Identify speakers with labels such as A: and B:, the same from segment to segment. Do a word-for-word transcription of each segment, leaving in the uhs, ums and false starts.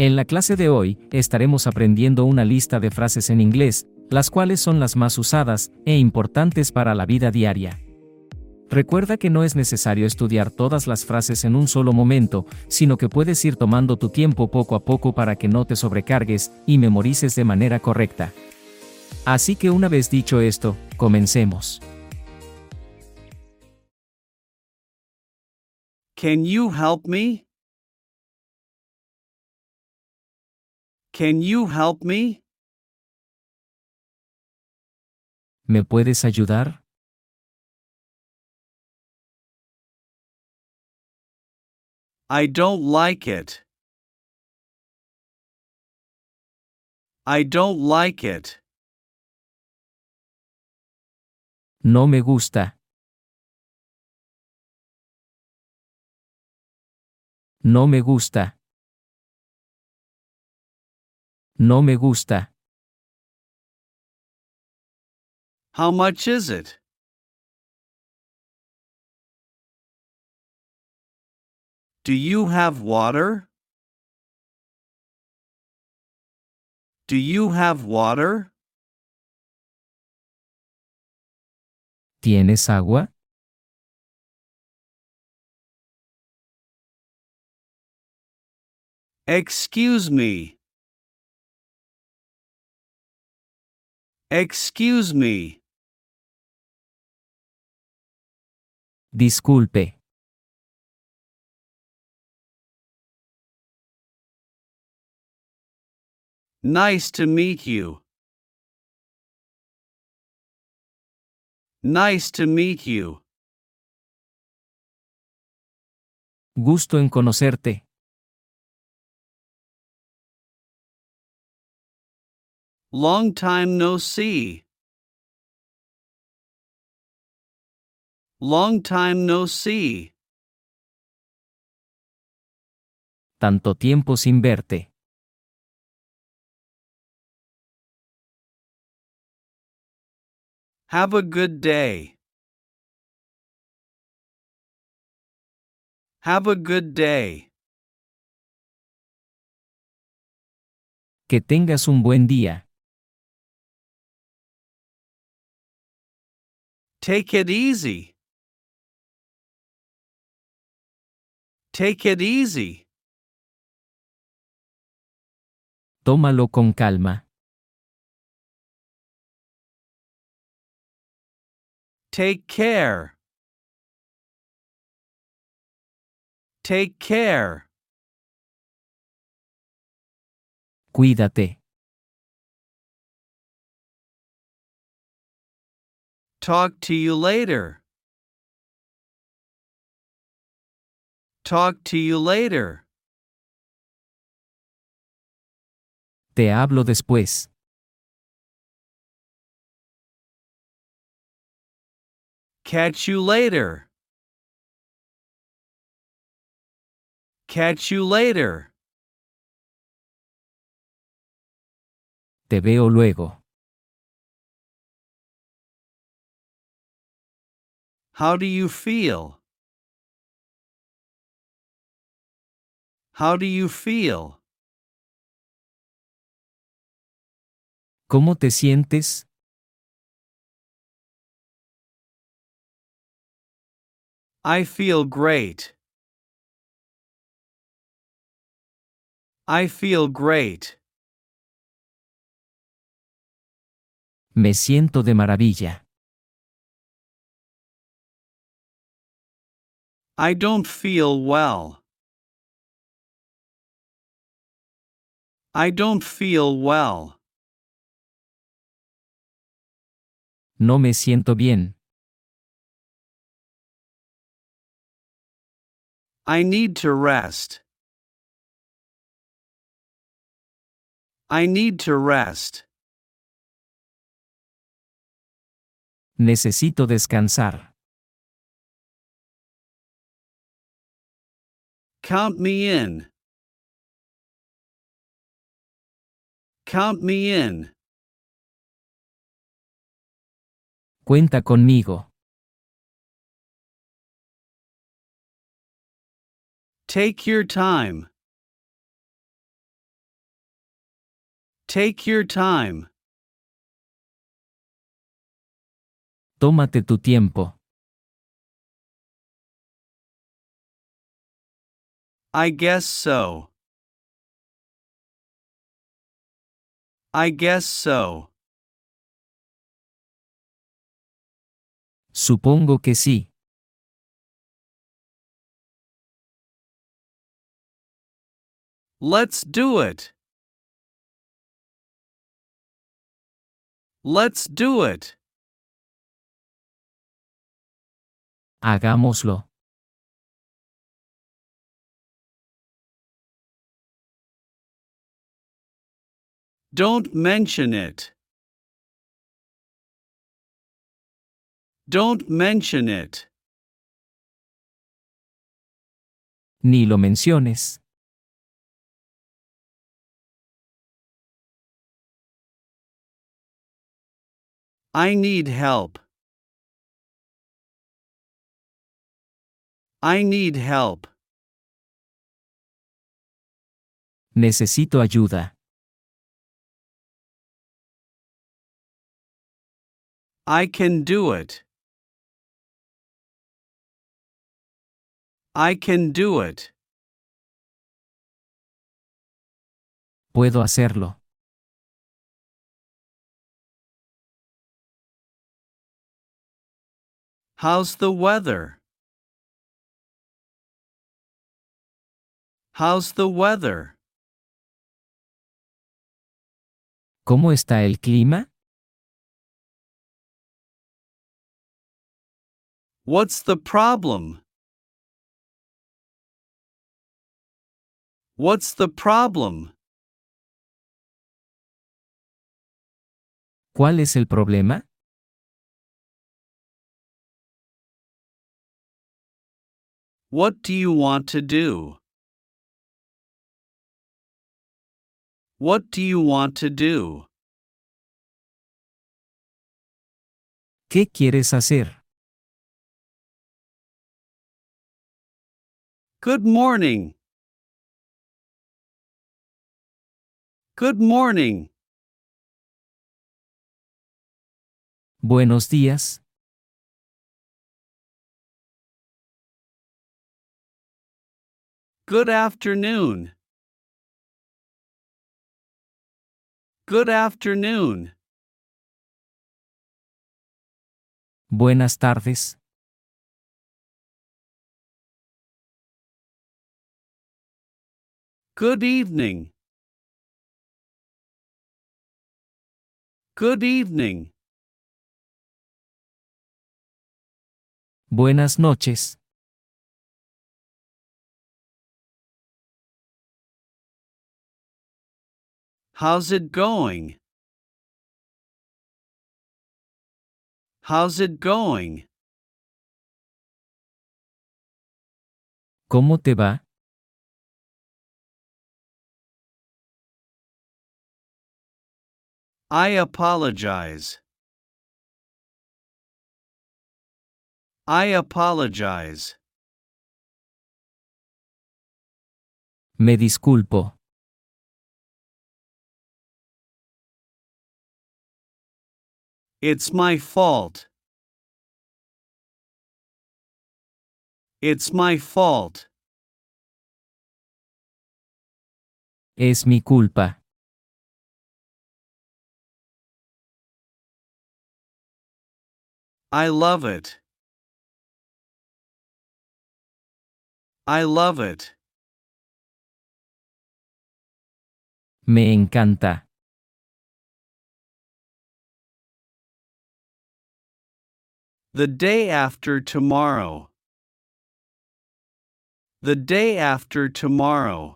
A: En la clase de hoy, estaremos aprendiendo una lista de frases en inglés, las cuales son las más usadas e importantes para la vida diaria. Recuerda que no es necesario estudiar todas las frases en un solo momento, sino que puedes ir tomando tu tiempo poco a poco para que no te sobrecargues y memorices de manera correcta. Así que una vez dicho esto, comencemos.
B: Can you help me? Can you help me?
A: ¿Me puedes ayudar?
B: I don't like it. I don't like it.
A: No me gusta. No me gusta. No me gusta.
B: How much is it? Do you have water? Do you have water?
A: ¿Tienes agua?
B: Excuse me. Excuse me.
A: Disculpe.
B: Nice to meet you. Nice to meet you.
A: Gusto en conocerte.
B: Long time no see. Long time no see.
A: Tanto tiempo sin verte.
B: Have a good day. Have a good day.
A: Que tengas un buen día.
B: Take it easy. Take it easy.
A: Tómalo con calma.
B: Take care. Take care.
A: Cuídate.
B: Talk to you later. Talk to you later.
A: Te hablo después.
B: Catch you later. Catch you later.
A: Te veo luego.
B: How do you feel? How do you feel?
A: ¿Cómo te sientes?
B: I feel great. I feel great.
A: Me siento de maravilla.
B: I don't feel well. I don't feel well.
A: No me siento bien.
B: I need to rest. I need to rest.
A: Necesito descansar.
B: Count me in. Count me in.
A: Cuenta conmigo.
B: Take your time. Take your time.
A: Tómate tu tiempo.
B: I guess so. I guess so.
A: Supongo que sí.
B: Let's do it. Let's do it.
A: Hagámoslo.
B: Don't mention it. Don't mention it.
A: Ni lo menciones.
B: I need help. I need help.
A: Necesito ayuda.
B: I can do it. I can do it.
A: Puedo hacerlo.
B: How's the weather? How's the weather?
A: ¿Cómo está el clima?
B: What's the problem? What's the problem?
A: ¿Cuál es el problema?
B: What do you want to do? What do you want to do?
A: ¿Qué quieres hacer?
B: Good morning. Good morning.
A: Buenos días.
B: Good afternoon. Good afternoon.
A: Buenas tardes.
B: Good evening. Good evening.
A: Buenas noches.
B: How's it going? How's it going?
A: ¿Cómo te va?
B: I apologize. I apologize.
A: Me disculpo.
B: It's my fault. It's my fault.
A: Es mi culpa.
B: I love it. I love it.
A: Me encanta.
B: The day after tomorrow. The day after tomorrow.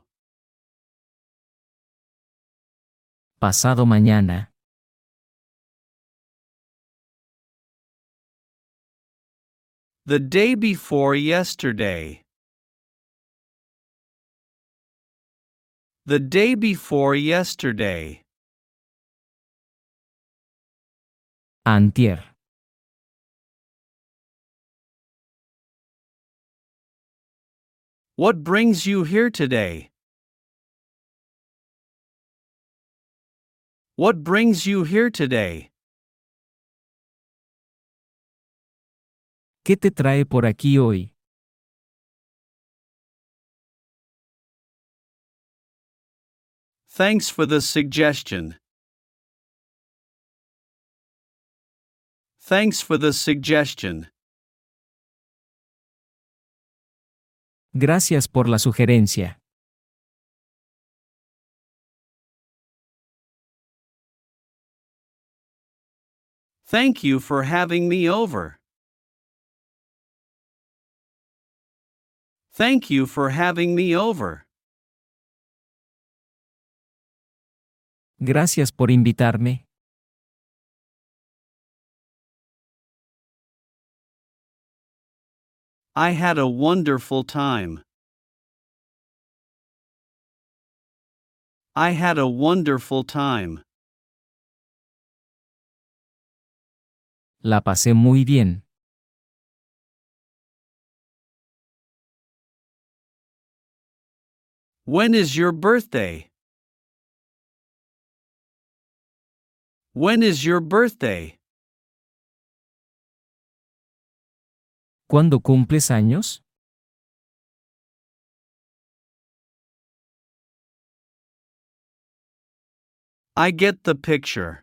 A: Pasado mañana.
B: The day before yesterday. The day before yesterday.
A: Antier.
B: What brings you here today? What brings you here today?
A: ¿Qué te trae por aquí hoy?
B: Thanks for the suggestion. Thanks for the suggestion.
A: Gracias por la sugerencia.
B: Thank you for having me over. Thank you for having me over.
A: Gracias por invitarme.
B: I had a wonderful time. I had a wonderful time.
A: La pasé muy bien.
B: When is your birthday? When is your birthday?
A: ¿Cuándo cumples años?
B: I get the picture.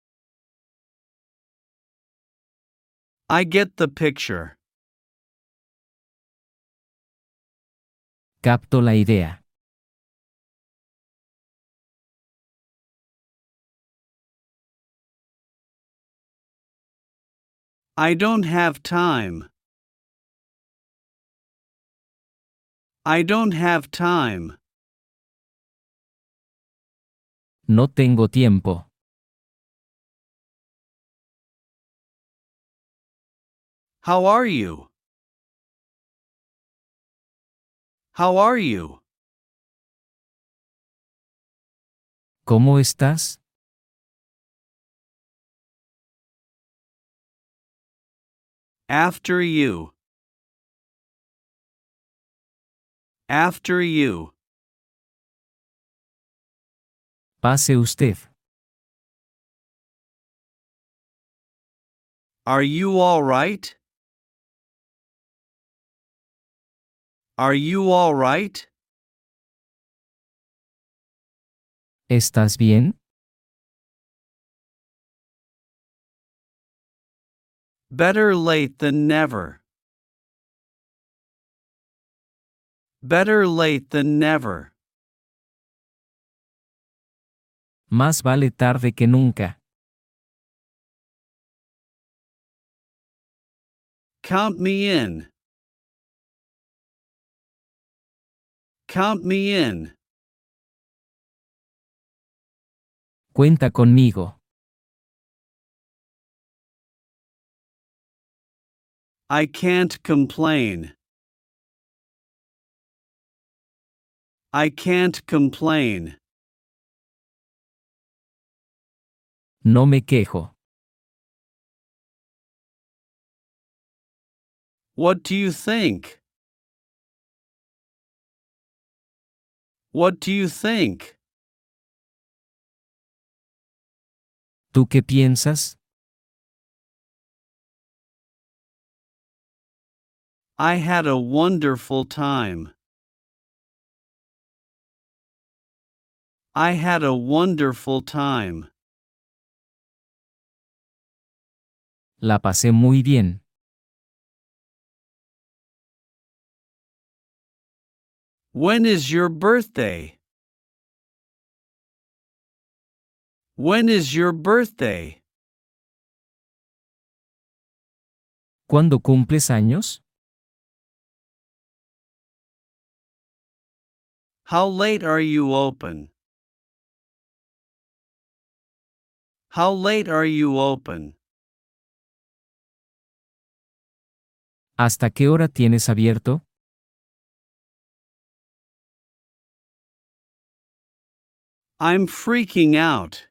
B: I get the picture.
A: Capto la idea.
B: I don't have time. I don't have time.
A: No tengo tiempo.
B: How are you? How are you?
A: ¿Cómo estás?
B: After you. After you.
A: Pase usted.
B: Are you all right? Are you all right?
A: ¿Estás bien?
B: Better late than never. Better late than never.
A: Más vale tarde que nunca.
B: Count me in. Count me in.
A: Cuenta conmigo.
B: I can't complain. I can't complain.
A: No me quejo.
B: What do you think? What do you think?
A: ¿Tú qué piensas?
B: I had a wonderful time. I had a wonderful time.
A: La pasé muy bien.
B: When is your birthday? When is your birthday?
A: ¿Cuándo cumples años?
B: How late are you open? How late are you open?
A: ¿Hasta qué hora tienes abierto?
B: I'm freaking out.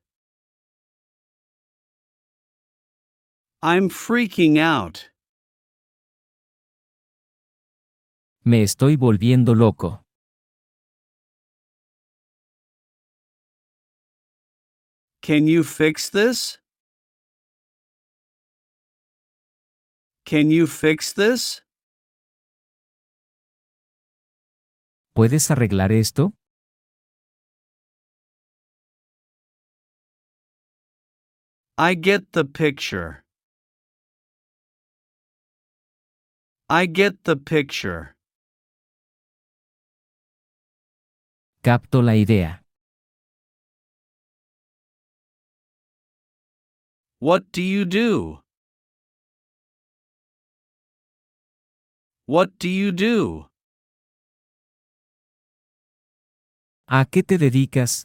B: I'm freaking out.
A: Me estoy volviendo loco.
B: Can you fix this? Can you fix this?
A: ¿Puedes arreglar esto?
B: I get the picture. I get the picture.
A: Capto la idea.
B: What do you do? What do you do?
A: ¿A qué te dedicas?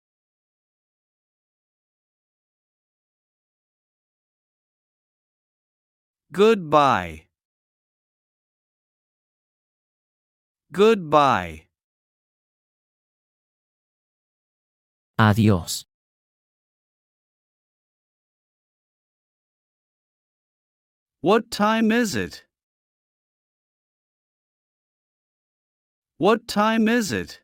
B: Goodbye. Goodbye.
A: Adiós.
B: What time is it? What time is it?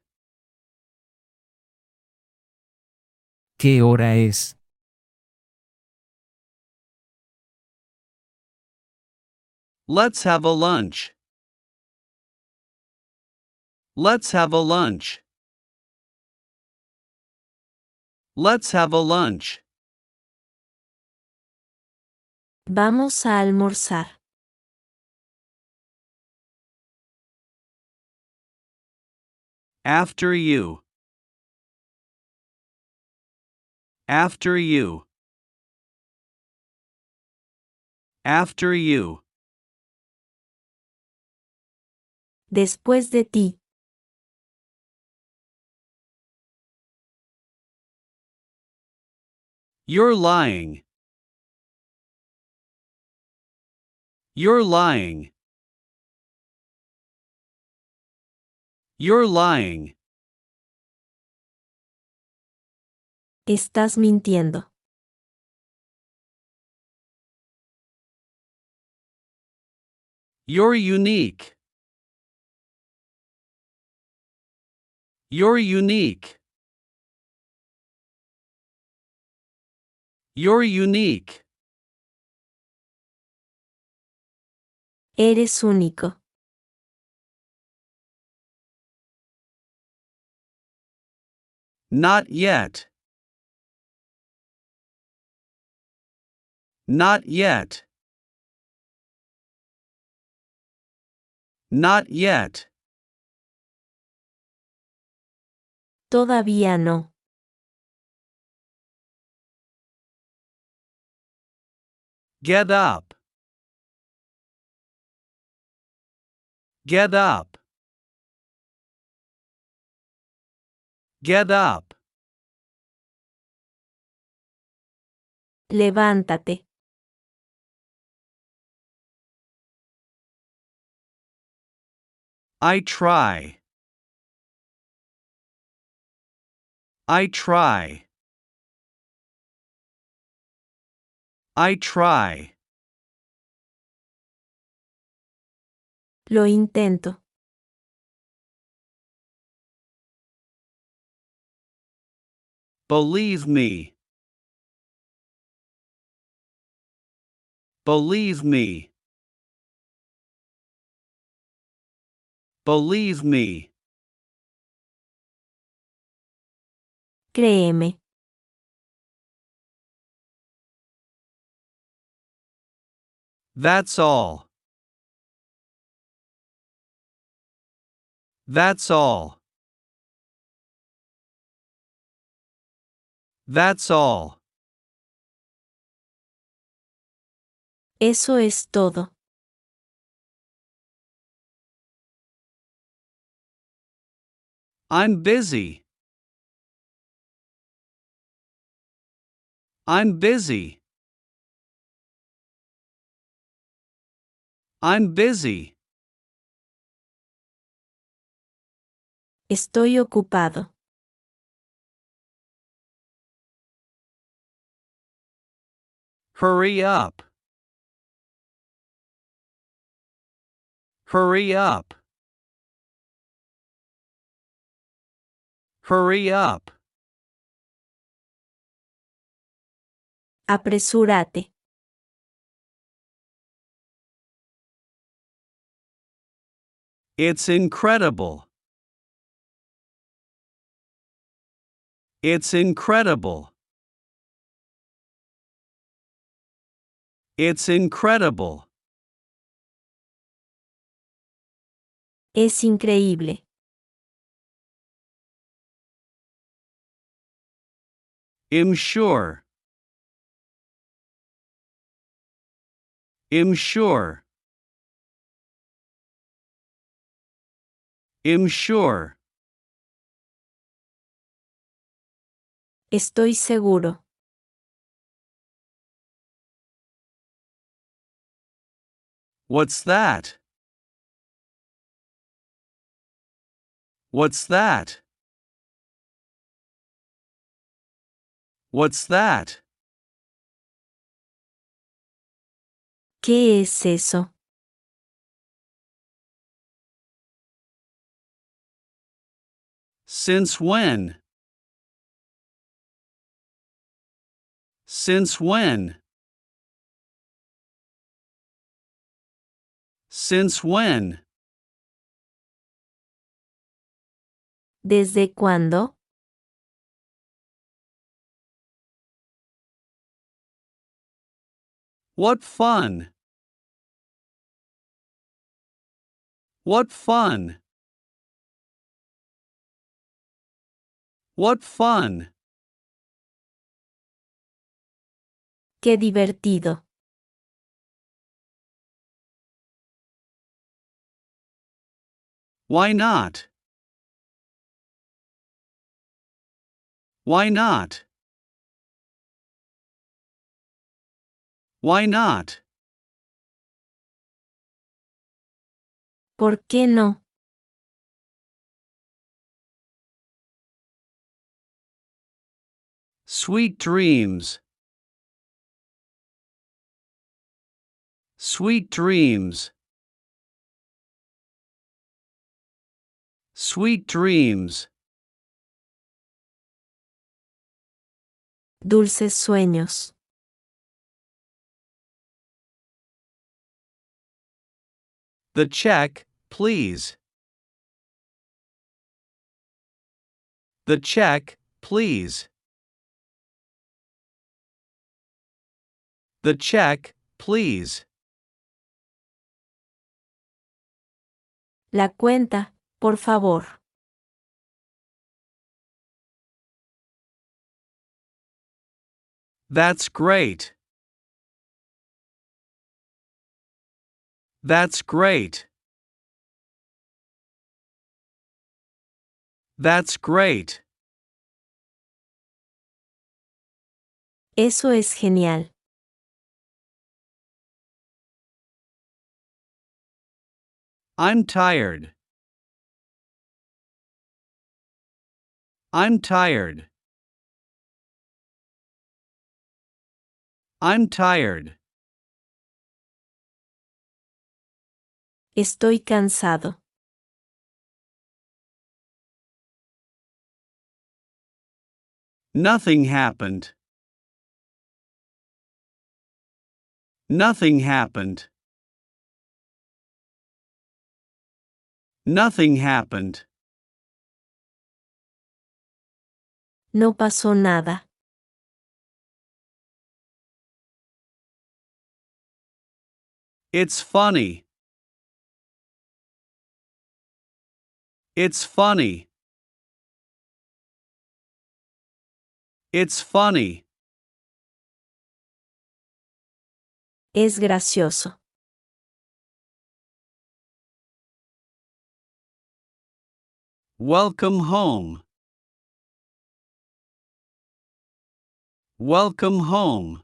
A: ¿Qué hora es?
B: Let's have a lunch. Let's have a lunch. Let's have a lunch.
C: Vamos a almorzar.
B: After you. After you. After you.
C: Después de ti.
B: You're lying. You're lying. You're lying.
C: Estás mintiendo.
B: You're unique. You're unique. You're unique.
C: Eres único.
B: Not yet. Not yet. Not yet.
C: Todavía no.
B: Get up. Get up. Get up.
C: Levántate.
B: I try. I try. I try.
C: Lo intento.
B: Believe me. Believe me. Believe me.
C: Créeme.
B: That's all. That's all. That's all.
C: Eso es todo.
B: I'm busy. I'm busy. I'm busy.
C: Estoy ocupado.
B: Hurry up. Hurry up. Hurry up.
C: Apresúrate.
B: It's incredible. It's incredible. It's incredible.
C: Es increíble.
B: I'm sure. I'm sure. I'm sure.
C: Estoy seguro.
B: What's that? What's that? What's that?
C: ¿Qué es eso?
B: Since when? Since when? Since when?
C: ¿Desde cuándo?
B: What fun! What fun! What fun!
C: Qué divertido.
B: Why not? Why not? Why not?
C: ¿Por qué no?
B: Sweet dreams. Sweet dreams. Sweet dreams.
C: Dulces sueños.
B: The check, please. The check, please. The check, please.
C: La cuenta, por favor.
B: That's great. That's great. That's great.
C: Eso es genial.
B: I'm tired. I'm tired. I'm tired.
C: Estoy cansado.
B: Nothing happened. Nothing happened. Nothing happened.
C: No pasó nada.
B: It's funny. It's funny. It's funny.
C: Es gracioso.
B: Welcome home. Welcome home.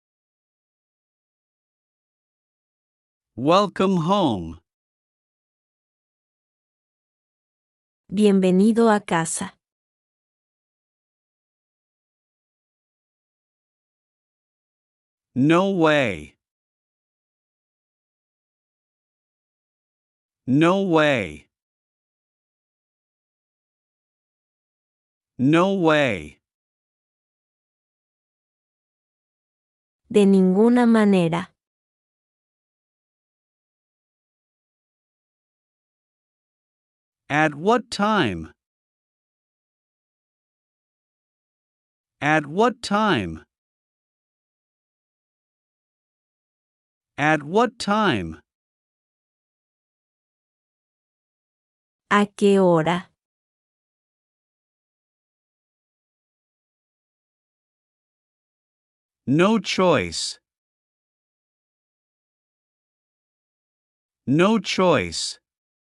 B: Welcome home.
C: Bienvenido a casa.
B: No way. No way. No way.
C: De ninguna manera.
B: At what time? At what time? At what time?
C: ¿A qué hora?
B: No choice. No choice.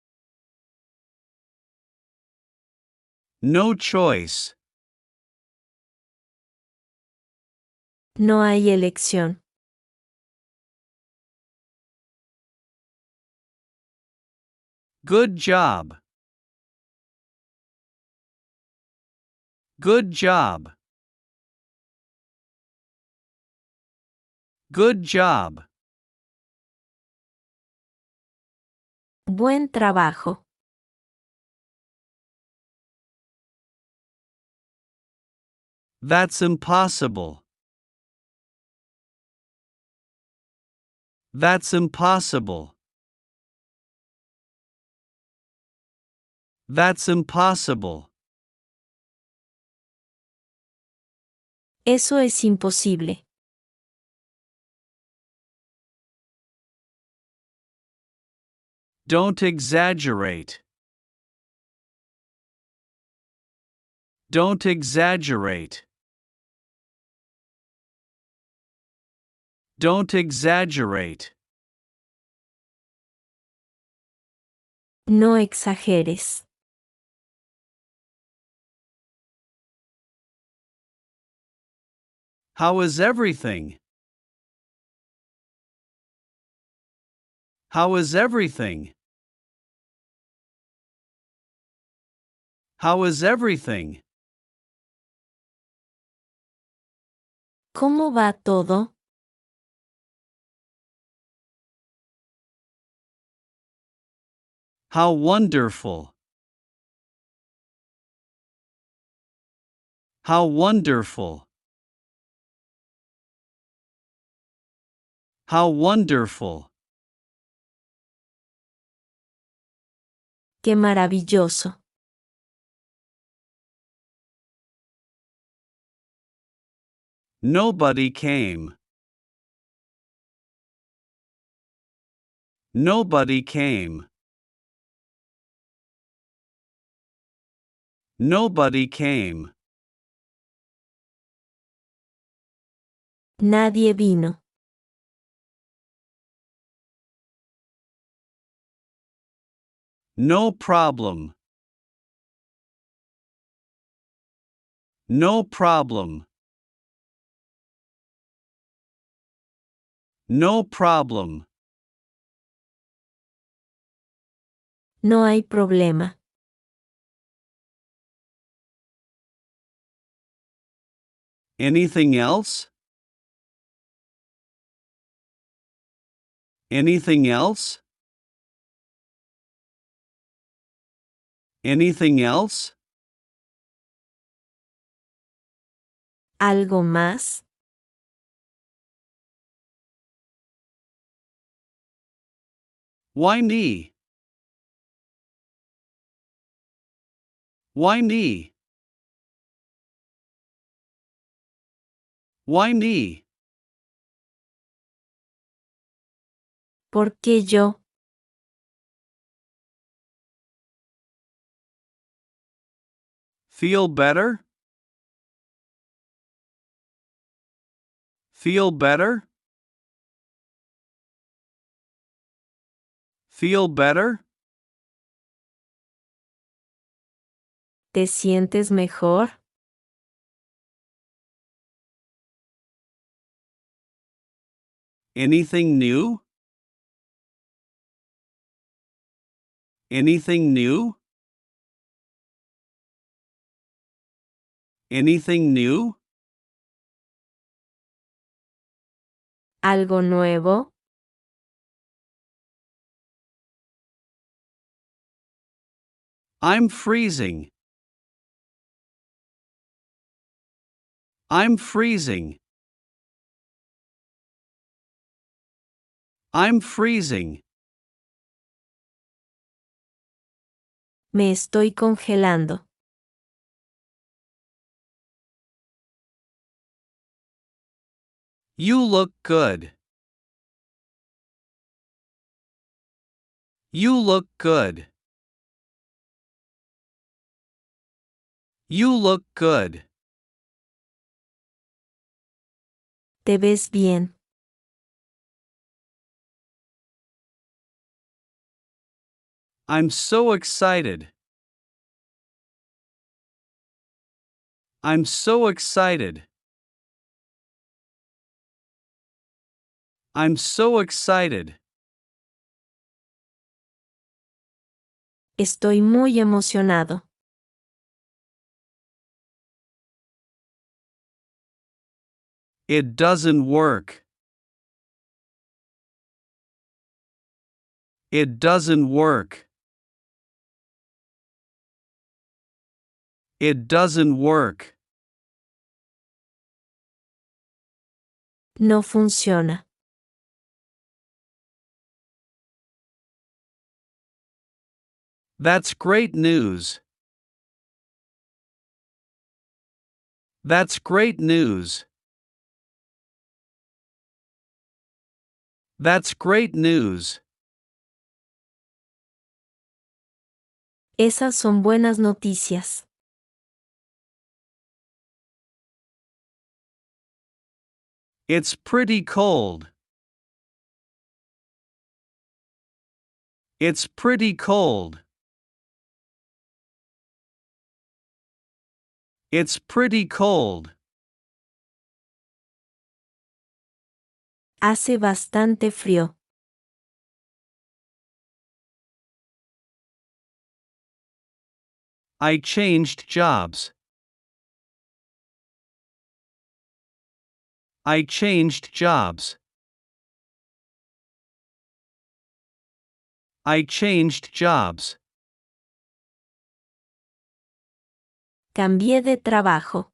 B: No choice.
C: No hay elección.
B: Good job. Good job. Good job.
C: Buen trabajo.
B: That's impossible. That's impossible. That's impossible.
C: Eso es imposible.
B: Don't exaggerate. Don't exaggerate. Don't exaggerate.
C: No exageres.
B: How is everything? How is everything? How is everything?
C: ¿Cómo va todo?
B: How wonderful. How wonderful. How wonderful.
C: Qué maravilloso.
B: Nobody came. Nobody came. Nobody came.
C: Nadie vino.
B: No problem. No problem. No problem.
C: No hay problema.
B: Anything else? Anything else? Anything else?
C: ¿Algo más?
B: Why me? Why me? Why me?
C: ¿Por qué yo?
B: Feel better? Feel better? Feel better?
C: ¿Te sientes mejor?
B: Anything new? Anything new? Anything new?
C: ¿Algo nuevo?
B: I'm freezing. I'm freezing. I'm freezing.
C: Me estoy congelando.
B: You look good. You look good. You look good.
C: Te ves bien.
B: I'm so excited. I'm so excited. I'm so excited.
C: Estoy muy emocionado.
B: It doesn't work. It doesn't work. It doesn't work.
C: No funciona.
B: That's great news. That's great news. That's great news.
C: Esas son buenas noticias.
B: It's pretty cold. It's pretty cold. It's pretty cold.
C: Hace bastante frío.
B: I changed jobs. I changed jobs. I changed jobs.
C: Cambié de trabajo.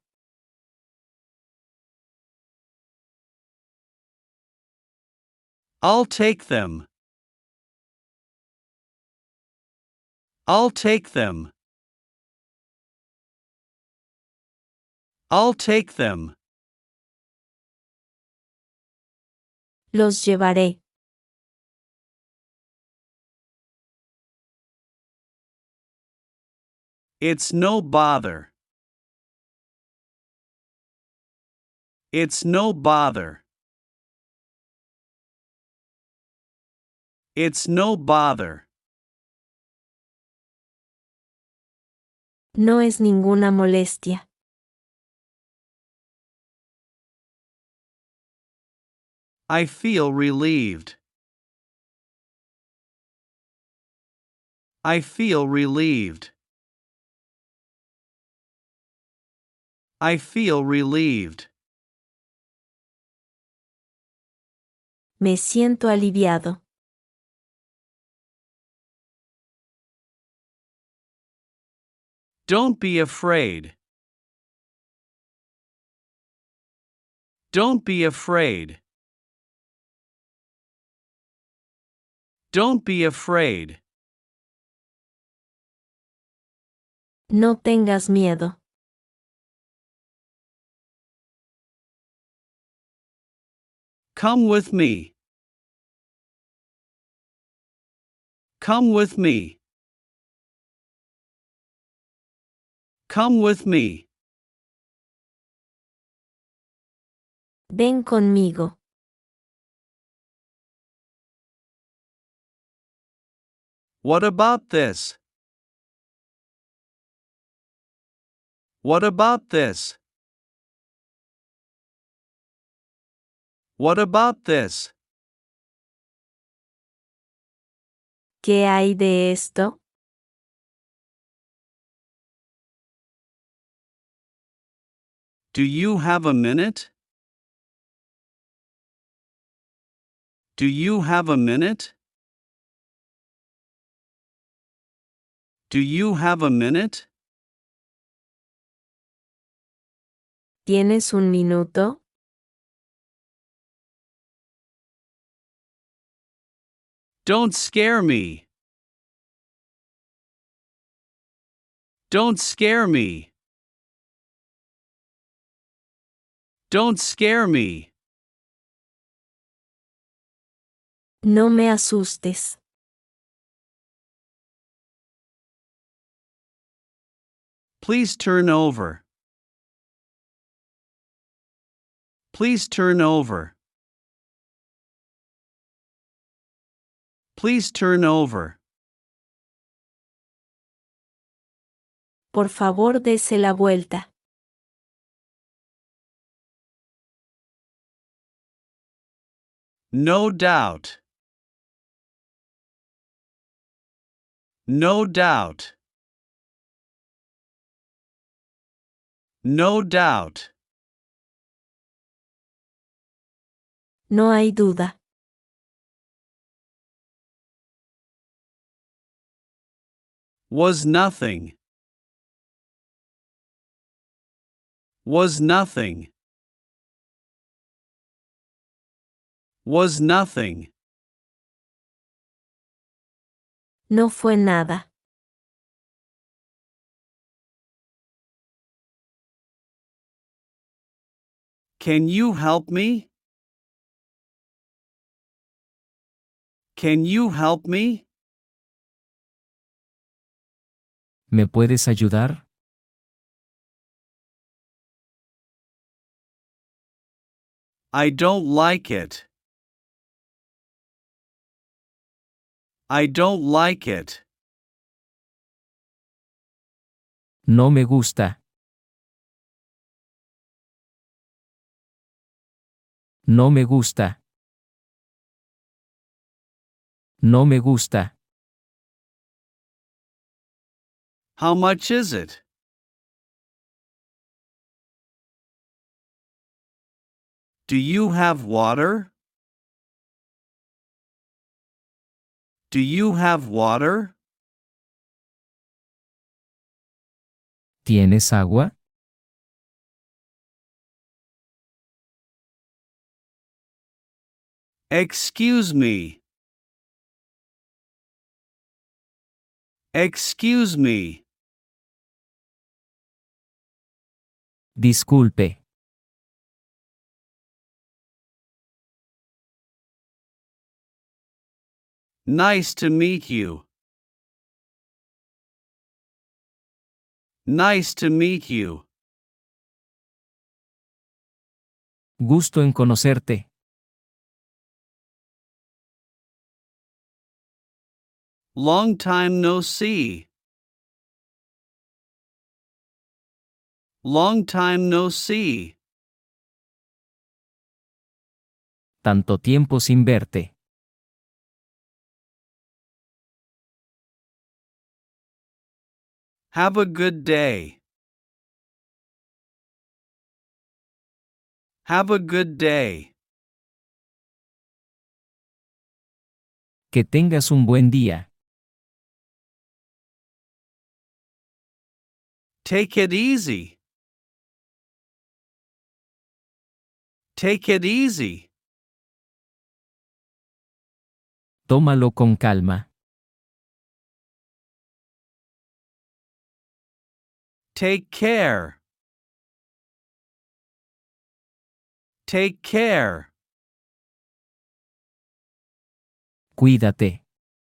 B: I'll take them. I'll take them. I'll take them.
C: Los llevaré.
B: It's no bother. It's no bother. It's no bother.
C: No es ninguna molestia.
B: I feel relieved. I feel relieved. I feel relieved.
C: Me siento aliviado.
B: Don't be afraid. Don't be afraid. Don't be afraid.
C: No tengas miedo.
B: Come with me. Come with me. Come with me.
C: Ven conmigo.
B: What about this? What about this? What about this?
C: ¿Qué hay de esto?
B: Do you have a minute? Do you have a minute? Do you have a minute?
C: ¿Tienes un minuto?
B: Don't scare me. Don't scare me. Don't scare me.
C: No me asustes.
B: Please turn over. Please turn over. Please turn over.
C: Por favor, dese la vuelta.
B: No doubt. No doubt. No doubt.
C: No hay duda.
B: Was nothing. Was nothing. Was nothing.
C: No fue nada.
B: Can you help me? Can you help me?
A: ¿Me puedes ayudar?
B: I don't like it. I don't like it.
A: No me gusta. No me gusta. No me gusta.
B: How much is it? Do you have water? Do you have water?
A: ¿Tienes agua?
B: Excuse me. Excuse me.
A: Disculpe.
B: Nice to meet you. Nice to meet you.
A: Gusto en conocerte.
B: Long time no see. Long time no see.
A: Tanto tiempo sin verte.
B: Have a good day. Have a good day.
A: Que tengas un buen día.
B: Take it easy. Take it easy.
A: Tómalo con calma.
B: Take care. Take care.
A: Cuídate.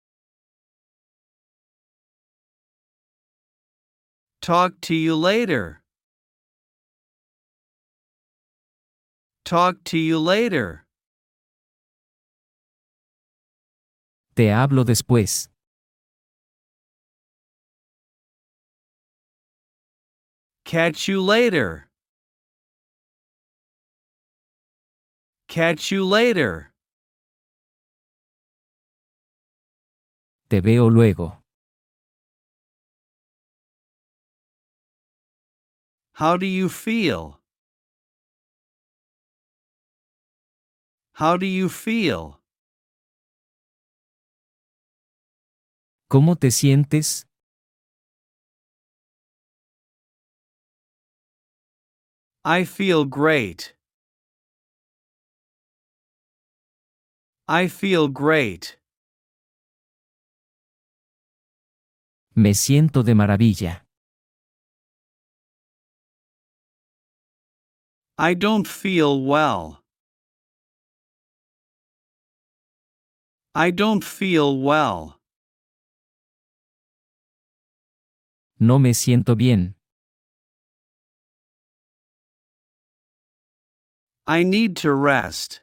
B: Talk to you later. Talk to you later.
A: Te hablo después.
B: Catch you later. Catch you later.
A: Te veo luego.
B: How do you feel? How do you feel?
A: ¿Cómo te sientes?
B: I feel great. I feel great.
A: Me siento de maravilla.
B: I don't feel well. I don't feel well.
A: No me siento bien.
B: I need to rest.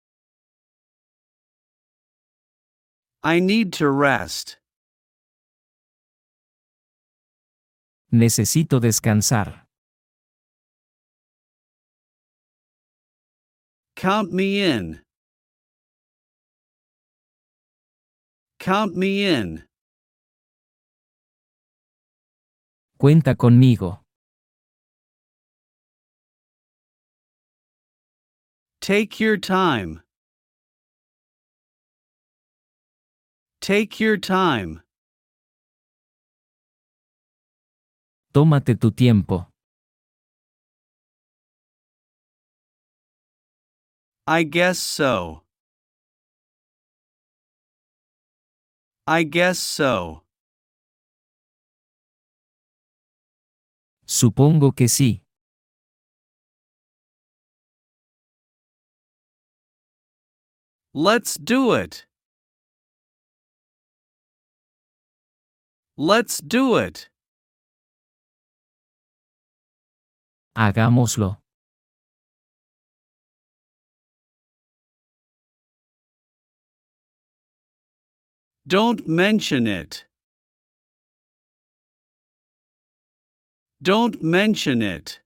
B: I need to rest.
A: Necesito descansar.
B: Count me in. Count me in.
A: Cuenta conmigo.
B: Take your time. Take your time.
A: Tómate tu tiempo.
B: I guess so. I guess so.
A: Supongo que sí.
B: Let's do it. Let's do it.
A: Hagámoslo.
B: Don't mention it. Don't mention it.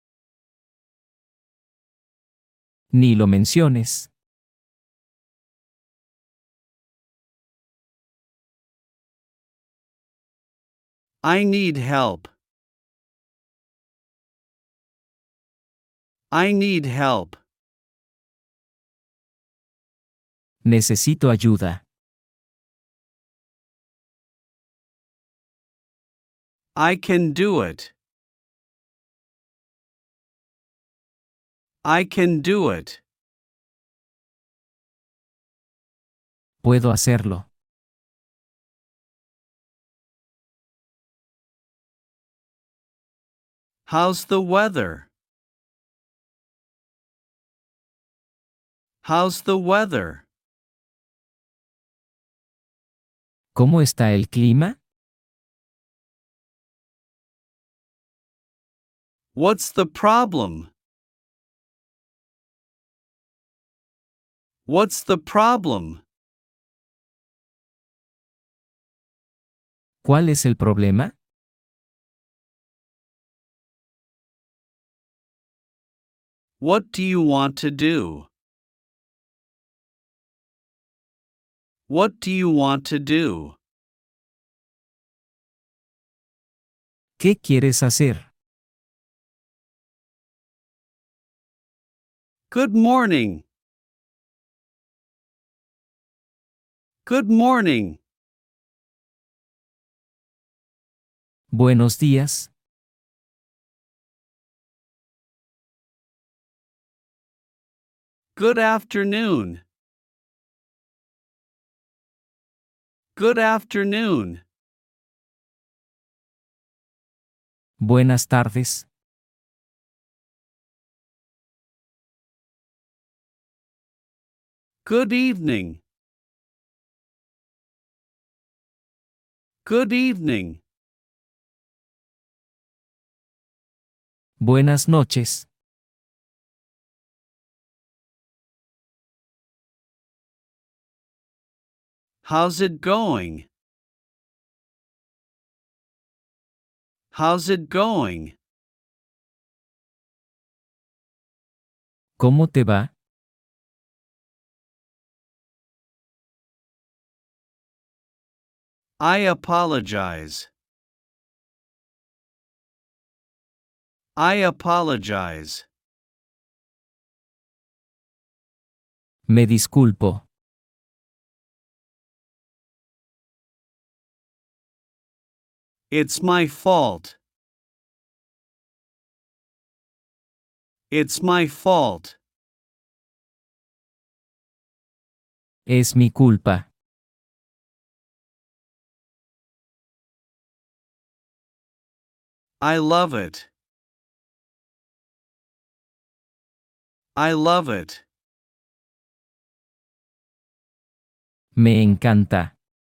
A: Ni lo menciones.
B: I need help. I need help.
A: Necesito ayuda.
B: I can do it. I can do it.
A: Puedo hacerlo.
B: How's the weather? How's the weather?
A: ¿Cómo está el clima?
B: What's the problem? What's the problem?
A: ¿Cuál es el problema?
B: What do you want to do? What do you want to do?
A: ¿Qué quieres hacer?
B: Good morning. Good morning.
A: Buenos días.
B: Good afternoon. Good afternoon.
A: Buenas tardes.
B: Good evening. Good evening.
A: Buenas noches.
B: How's it going? How's it going?
A: ¿Cómo te va?
B: I apologize. I apologize.
A: Me disculpo.
B: It's my fault. It's my fault.
A: Es mi culpa.
B: I love it. I love it.
A: Me encanta.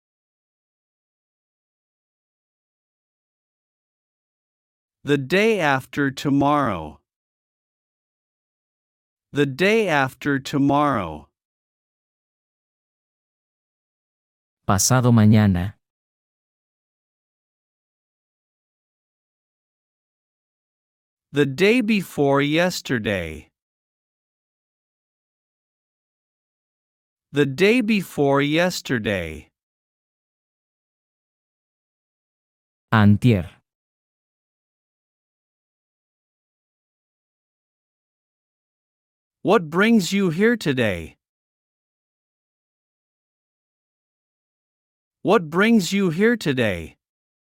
B: The day after tomorrow. The day after tomorrow.
A: Pasado mañana.
B: The day before yesterday. The day before yesterday.
A: Antier.
B: What brings you here today? What brings you here today?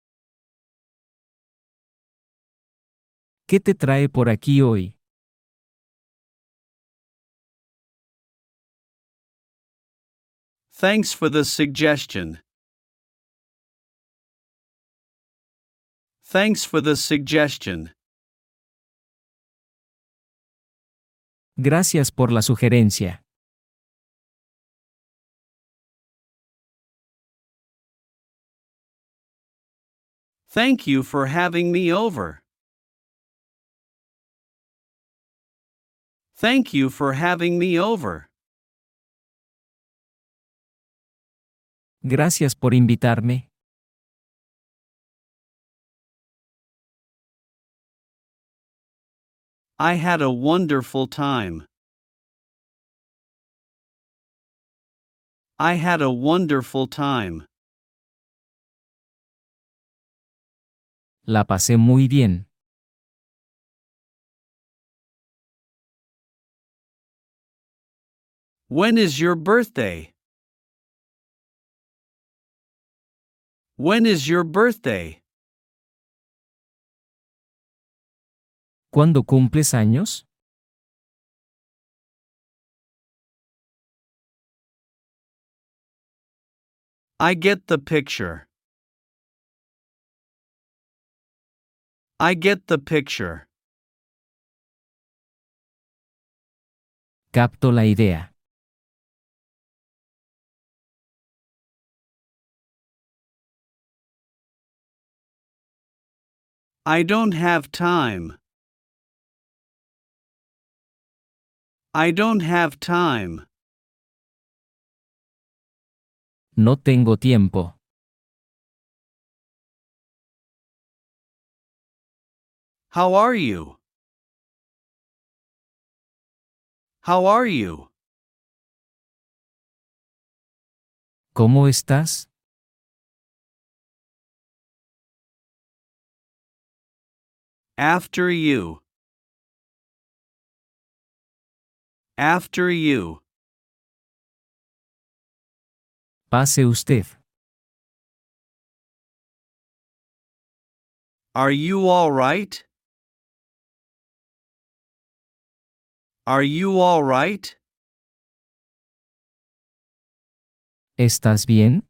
A: ¿Qué te trae por aquí hoy?
B: Thanks for the suggestion. Thanks for the suggestion.
A: Gracias por la sugerencia.
B: Thank you for having me over. Thank you for having me over.
A: Gracias por invitarme.
B: I had a wonderful time. I had a wonderful time.
A: La pasé muy bien.
B: When is your birthday? When is your birthday?
A: ¿Cuándo cumples años?
B: I get the picture. I get the picture.
A: Capto la idea.
B: I don't have time. I don't have time.
A: No tengo tiempo.
B: How are you? How are you?
A: ¿Cómo estás?
B: After you. After you.
A: Pase usted.
B: Are you all right? Are you all right?
A: ¿Estás bien?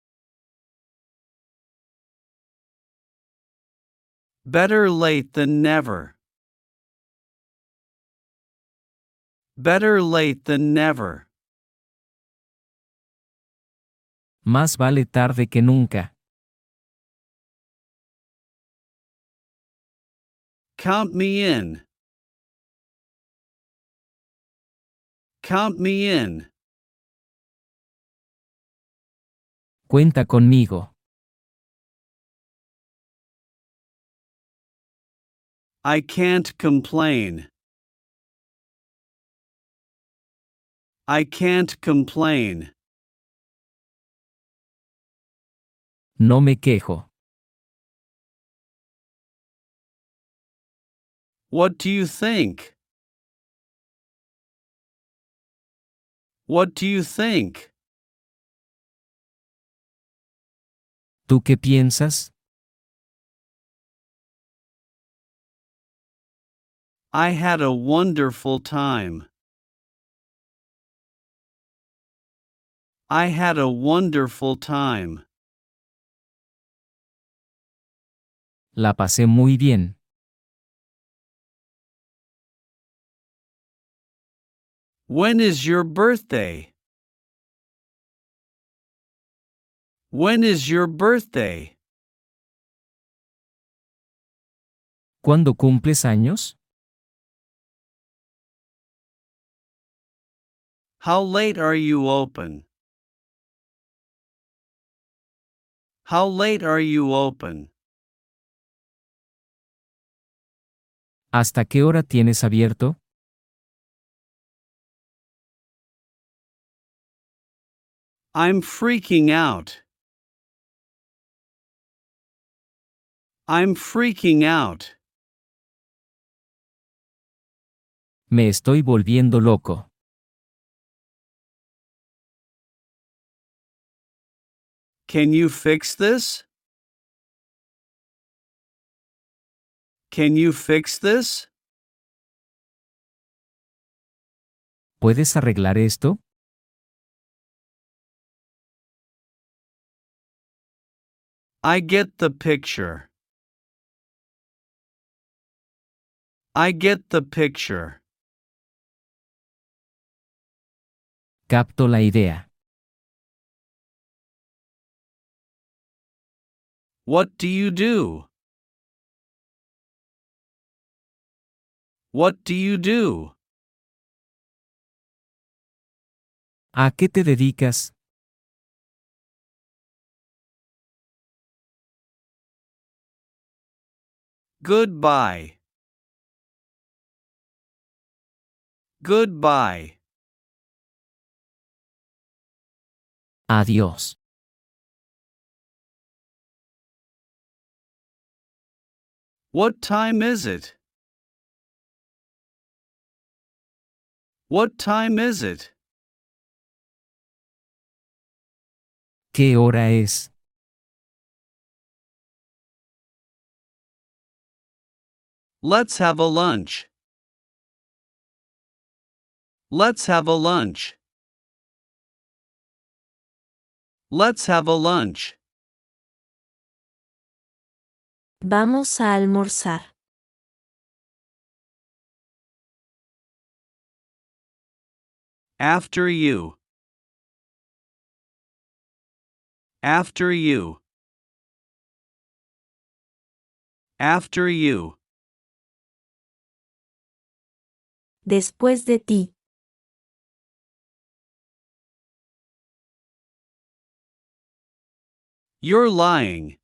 B: Better late than never. Better late than never.
A: Más vale tarde que nunca.
B: Count me in. Count me in.
A: Cuenta conmigo.
B: I can't complain. I can't complain.
A: No me quejo.
B: What do you think? What do you think?
A: ¿Tú qué piensas?
B: I had a wonderful time. I had a wonderful time.
A: La pasé muy bien.
B: When is your birthday? When is your birthday?
A: ¿Cuándo cumples años?
B: How late are you open? How late are you open?
A: ¿Hasta qué hora tienes abierto?
B: I'm freaking out. I'm freaking out.
A: Me estoy volviendo loco.
B: Can you fix this? Can you fix this?
A: ¿Puedes arreglar esto?
B: I get the picture. I get the picture.
A: Capto la idea.
B: What do you do? What do you do?
A: ¿A qué te dedicas?
B: Goodbye. Goodbye.
A: Adiós.
B: What time is it? What time is it?
A: ¿Qué hora es?
B: Let's have a lunch. Let's have a lunch. Let's have a lunch.
C: Vamos a almorzar.
B: After you. After you. After you.
C: Después de ti.
B: You're lying.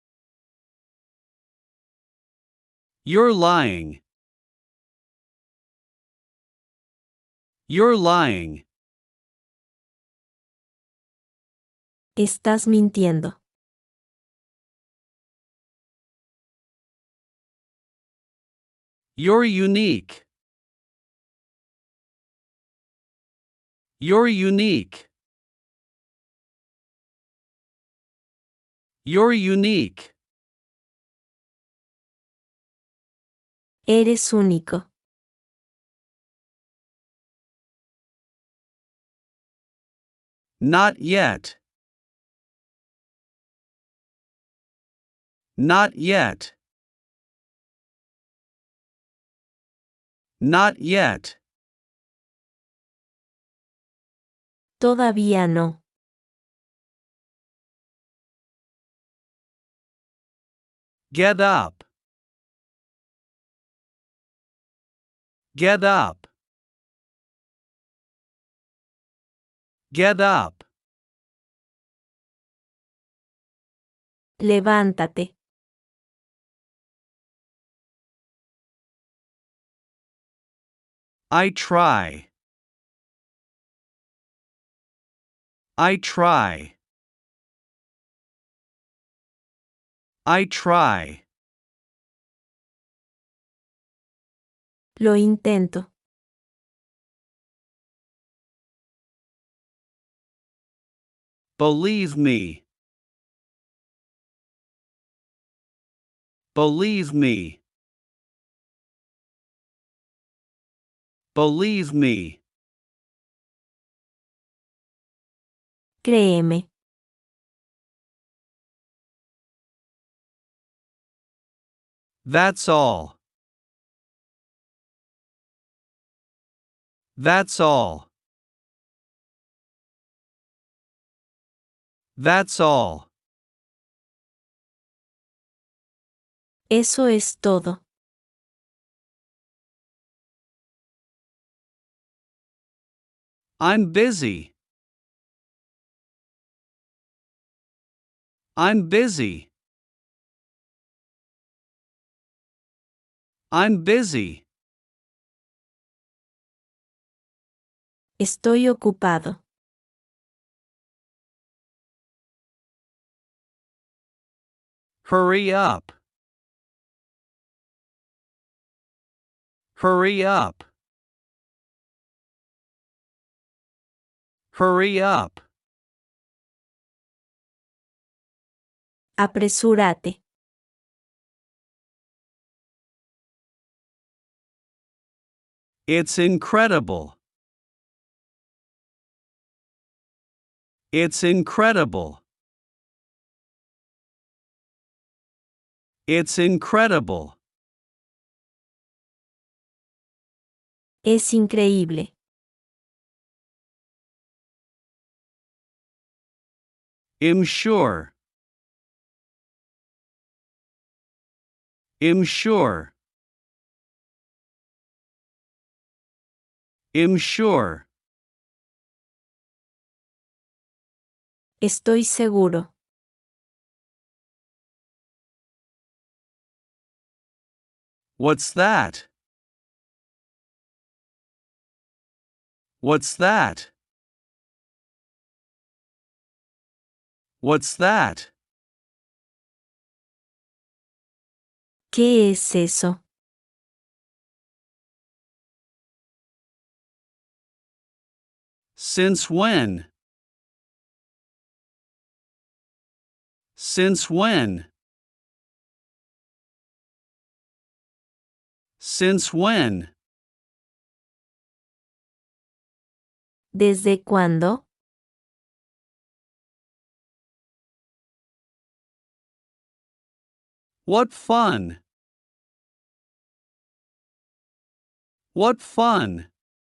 B: You're lying. You're lying.
C: Estás mintiendo.
B: You're unique. You're unique. You're unique.
C: Eres único.
B: Not yet. Not yet. Not yet.
C: Todavía no.
B: Get up. Get up. Get up.
C: Levántate.
B: I try. I try. I try.
C: Lo intento.
B: Believe me. Believe me. Believe me.
C: Créeme.
B: That's all. That's all. That's all.
C: Eso es todo.
B: I'm busy. I'm busy. I'm busy.
C: Estoy ocupado.
B: Hurry up. Hurry up. Hurry up.
C: Apresúrate.
B: It's incredible. It's incredible. It's incredible.
C: Es increíble.
B: I'm sure. I'm sure. I'm sure.
C: Estoy seguro.
B: What's that? What's that? What's that?
C: ¿Qué es eso?
B: Since when? Since when? Since when?
C: ¿Desde cuándo?
B: What fun! What fun!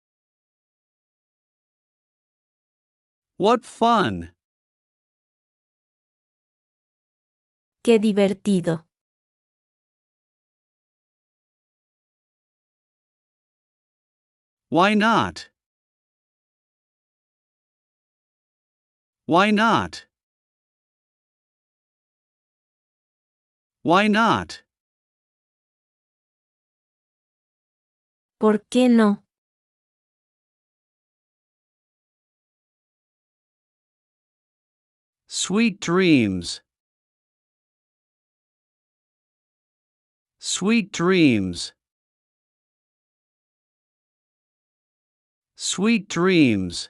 B: What fun!
C: Qué divertido.
B: Why not? Why not? Why not?
C: ¿Por qué no?
B: Sweet dreams. Sweet dreams. Sweet dreams.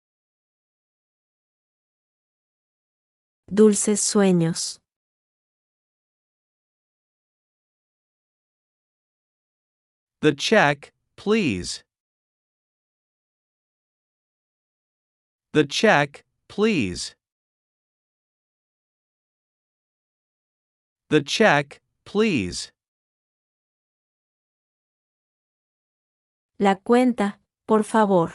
C: Dulces sueños.
B: The check, please. The check, please. The check, please.
C: La cuenta, por favor.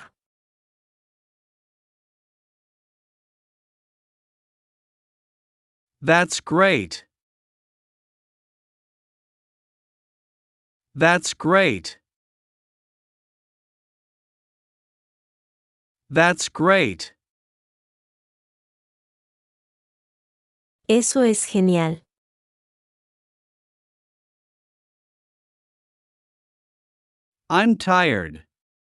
B: That's great. That's great. That's great.
C: Eso es genial.
B: I'm tired.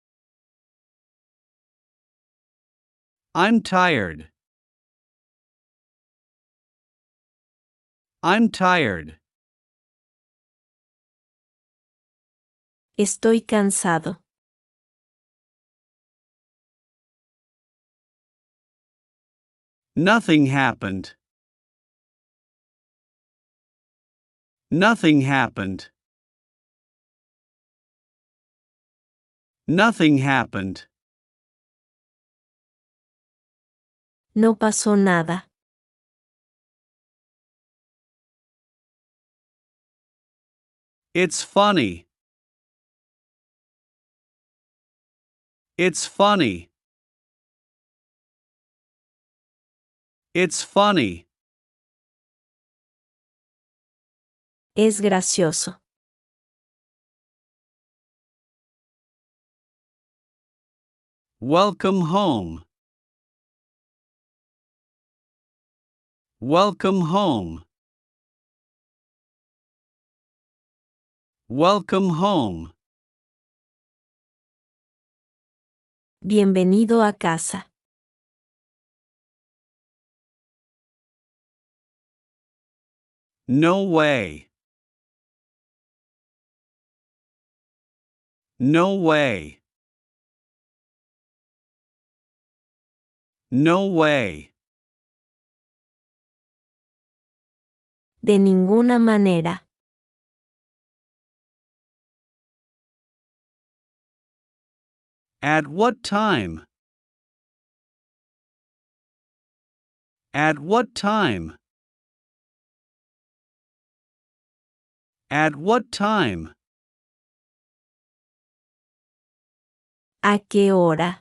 B: I'm tired. I'm tired.
C: Estoy cansado.
B: Nothing happened. Nothing happened. Nothing happened.
C: No pasó nada.
B: It's funny. It's funny. It's funny.
C: Es gracioso.
B: Welcome home. Welcome home. Welcome home.
C: Bienvenido a casa.
B: No way. No way. No way.
C: De ninguna manera.
B: At what time? At what time? At what time?
C: ¿A qué hora?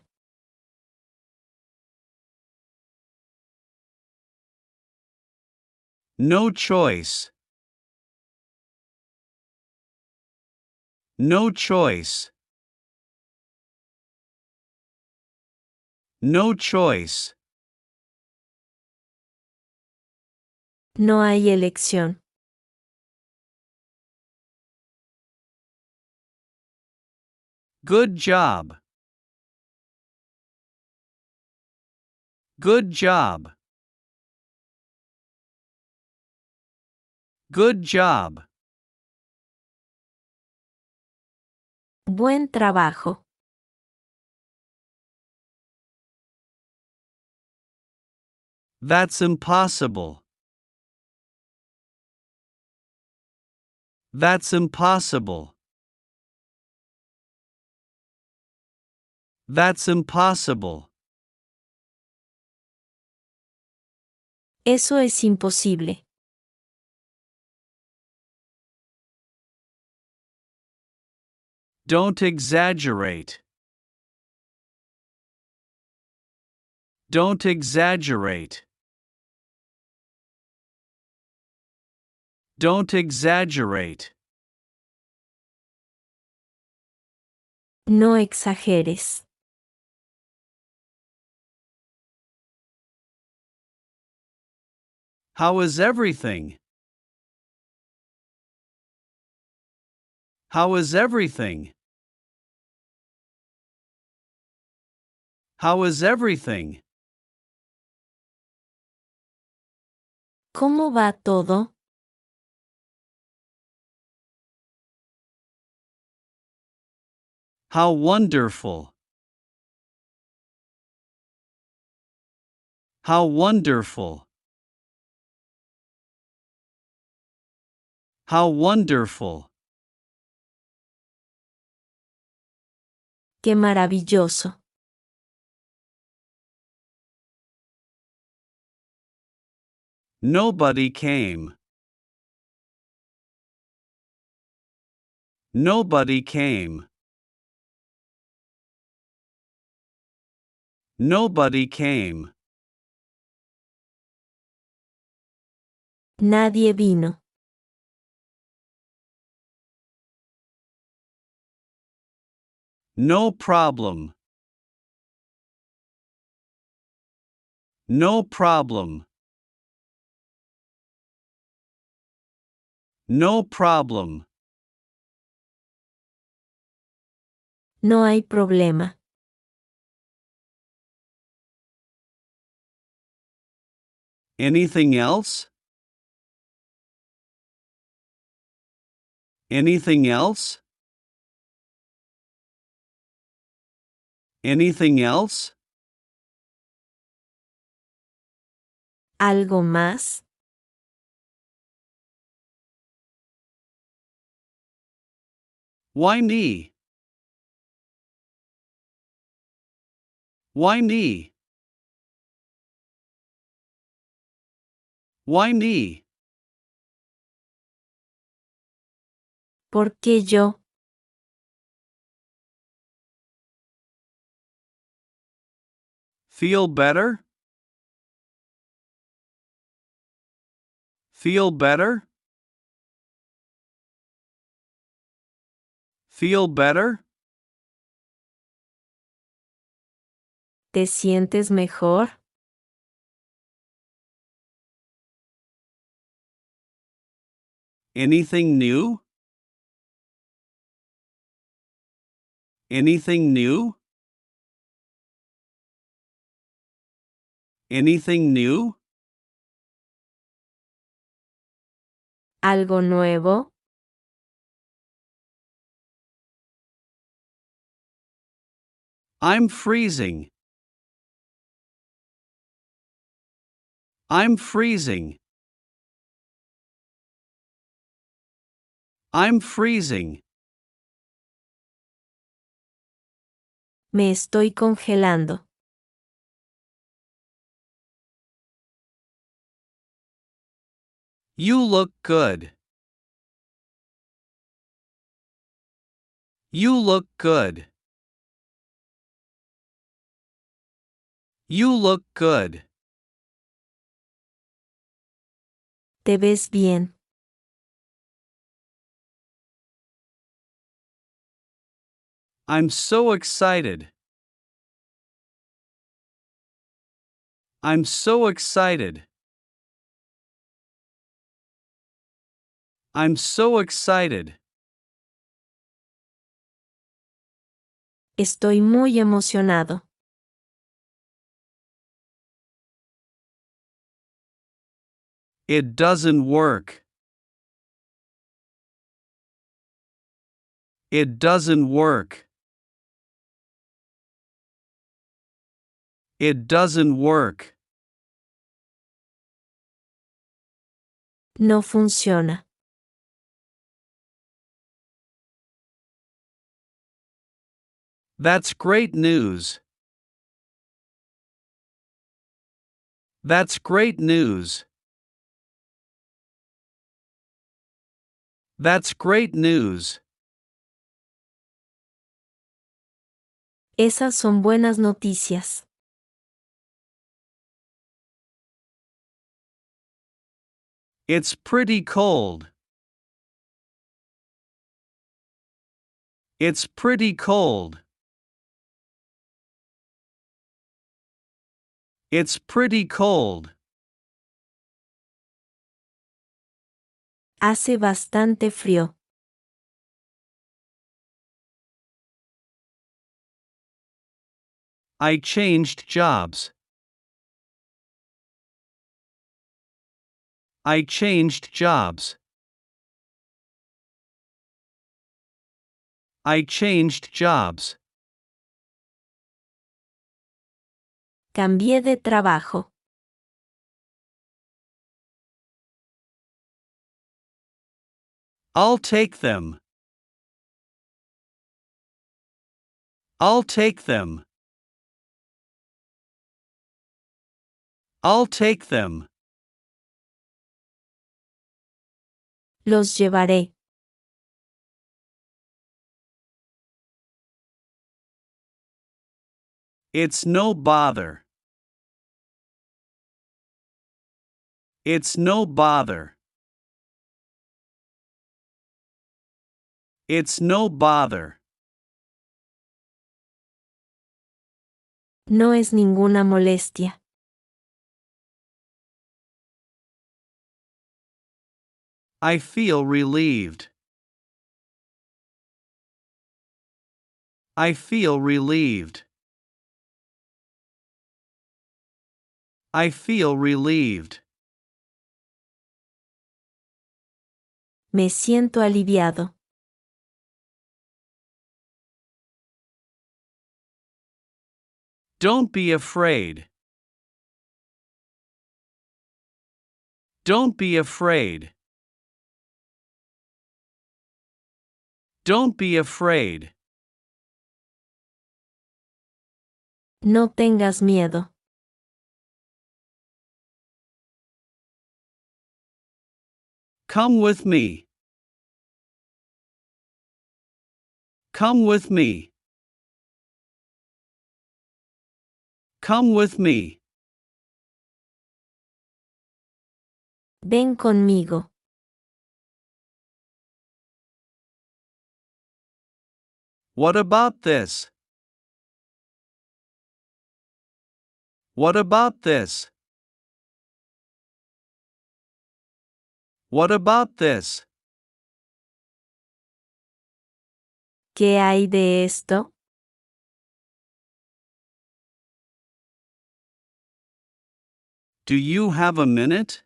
B: No choice. No choice. No choice.
C: No hay elección.
B: Good job. Good job. Good job.
C: Buen trabajo.
B: That's impossible. That's impossible. That's impossible.
C: Eso es imposible.
B: Don't exaggerate. Don't exaggerate. Don't exaggerate.
C: No exageres.
B: How is everything? How is everything? How is everything?
C: ¿Cómo va todo?
B: How wonderful. How wonderful. How wonderful.
C: Qué maravilloso.
B: Nobody came. Nobody came. Nobody came.
C: Nadie vino.
B: No problem. No problem. No problem.
C: No hay problema.
B: Anything else? Anything else? Anything else?
C: ¿Algo más?
B: Why me? Why me? Why me?
C: ¿Por qué yo?
B: Feel better? Feel better? Feel better?
C: ¿Te sientes mejor?
B: Anything new? Anything new? Anything new?
C: ¿Algo nuevo?
B: I'm freezing. I'm freezing. I'm freezing.
C: Me estoy congelando.
B: You look good. You look good. You look good.
C: Te ves bien.
B: I'm so excited. I'm so excited. I'm so excited.
C: Estoy muy emocionado.
B: It doesn't work. It doesn't work. It doesn't work.
C: No funciona.
B: That's great news. That's great news. That's great news.
C: Esas son buenas noticias.
B: It's pretty cold. It's pretty cold. It's pretty cold.
C: Hace bastante frío.
B: I changed jobs. I changed jobs. I changed jobs.
C: Cambié de trabajo.
B: I'll take them. I'll take them. I'll take them.
C: Los llevaré.
B: It's no bother. It's no bother. It's no bother.
C: No es ninguna molestia.
B: I feel relieved. I feel relieved. I feel relieved.
C: Me siento aliviado.
B: Don't be afraid. Don't be afraid. Don't be afraid.
C: No tengas miedo.
B: Come with me. Come with me. Come with me.
C: Ven conmigo.
B: What about this? What about this? What about this?
C: ¿Qué hay de esto?
B: Do you have a minute?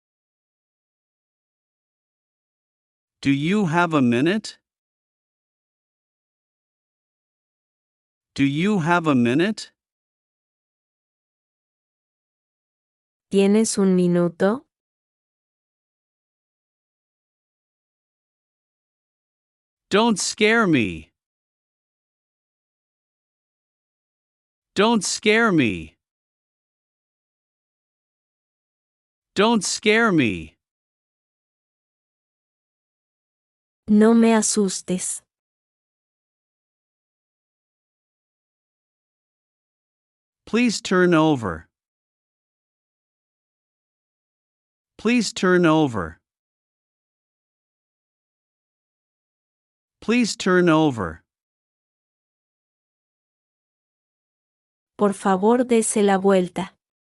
B: Do you have a minute? Do you have a minute?
C: ¿Tienes un minuto?
B: Don't scare me. Don't scare me. Don't scare me.
C: No me asustes.
B: Please turn over. Please turn over. Please turn over.
C: Por favor, dese la vuelta.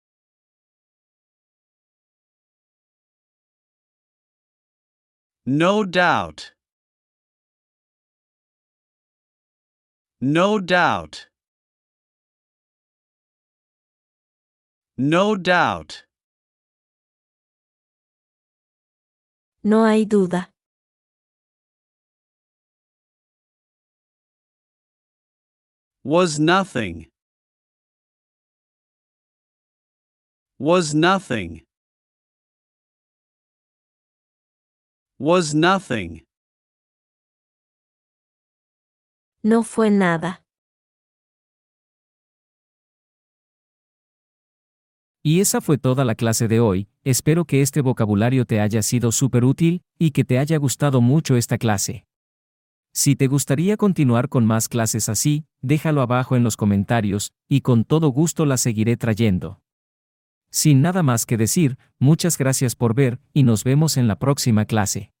B: No doubt. No doubt. No doubt.
C: No hay duda.
B: Was nothing. Was nothing. Was nothing.
C: No fue nada.
A: Y esa fue toda la clase de hoy. Espero que este vocabulario te haya sido súper útil y que te haya gustado mucho esta clase. Si te gustaría continuar con más clases así, déjalo abajo en los comentarios, y con todo gusto las seguiré trayendo. Sin nada más que decir, muchas gracias por ver, y nos vemos en la próxima clase.